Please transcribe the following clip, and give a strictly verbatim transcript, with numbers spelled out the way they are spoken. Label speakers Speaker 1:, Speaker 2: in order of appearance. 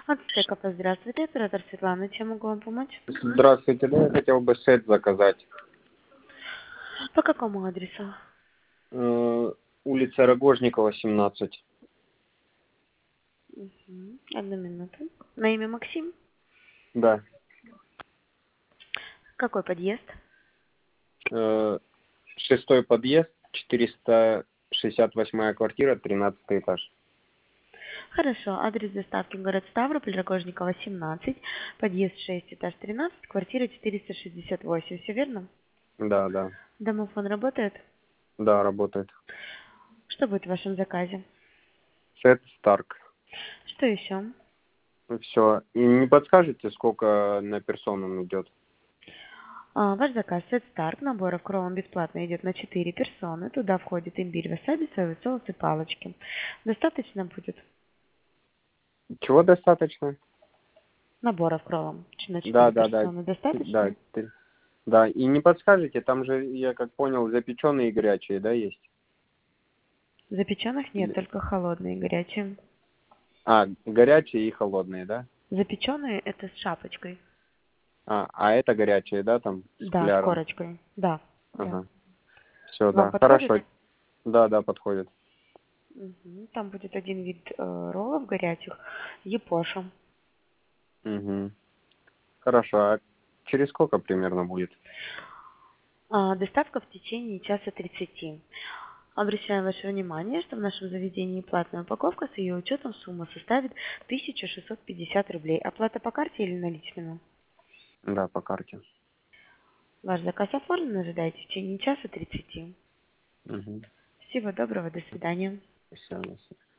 Speaker 1: Ацтеков, здравствуйте, оператор Светлана, чем могу вам помочь?
Speaker 2: Здравствуйте, да, я хотел бы сет заказать.
Speaker 1: По какому адресу?
Speaker 2: Э, улица Рогожникова, семнадцать.
Speaker 1: Угу. Одну минуту. На имя Максим?
Speaker 2: Да.
Speaker 1: Какой подъезд?
Speaker 2: Э, шестой подъезд, четыреста шестьдесят восьмая квартира, тринадцатый этаж.
Speaker 1: Хорошо, адрес доставки город Ставрополь, Рогожникова, семнадцать, подъезд шесть, этаж тринадцать, квартира четыреста шестьдесят восемь, все верно?
Speaker 2: Да, да.
Speaker 1: Домофон работает?
Speaker 2: Да, работает.
Speaker 1: Что будет в вашем заказе?
Speaker 2: Сет Старк.
Speaker 1: Что еще?
Speaker 2: Все. И не подскажете, сколько на персону он идет?
Speaker 1: А, ваш заказ сет Старк, набор Кролом бесплатно идет на четыре персоны. Туда входит имбирь, васаби, соевый соус и палочки. Достаточно будет?
Speaker 2: Чего достаточно?
Speaker 1: Наборов кролом на
Speaker 2: Да,
Speaker 1: четыре
Speaker 2: да, да.
Speaker 1: персоны
Speaker 2: Да,
Speaker 1: достаточно?
Speaker 2: ты- да. И не подскажете, там же, я как понял, запеченные и горячие, да, есть?
Speaker 1: Запеченных нет, только холодные, горячие.
Speaker 2: А, горячие и холодные, да?
Speaker 1: Запеченные это с шапочкой.
Speaker 2: А, а это горячие, да, там, с
Speaker 1: Да, с
Speaker 2: кляром?
Speaker 1: корочкой. Да, да.
Speaker 2: Ага. Все,
Speaker 1: Вам
Speaker 2: да.
Speaker 1: подходит?
Speaker 2: Хорошо. Да, да, подходит.
Speaker 1: Мгм. Там будет один вид э, роллов горячих, япоша.
Speaker 2: Угу. Хорошо. А через сколько примерно будет?
Speaker 1: А, доставка в течение часа тридцати. Обращаем ваше внимание, что в нашем заведении платная упаковка с ее учетом сумма составит тысяча шестьсот пятьдесят рублей. Оплата по карте или наличными?
Speaker 2: Да, по карте.
Speaker 1: Ваш заказ оформлен, ожидайте в течение часа тридцати.
Speaker 2: Угу.
Speaker 1: Всего доброго, до свидания.
Speaker 2: Все,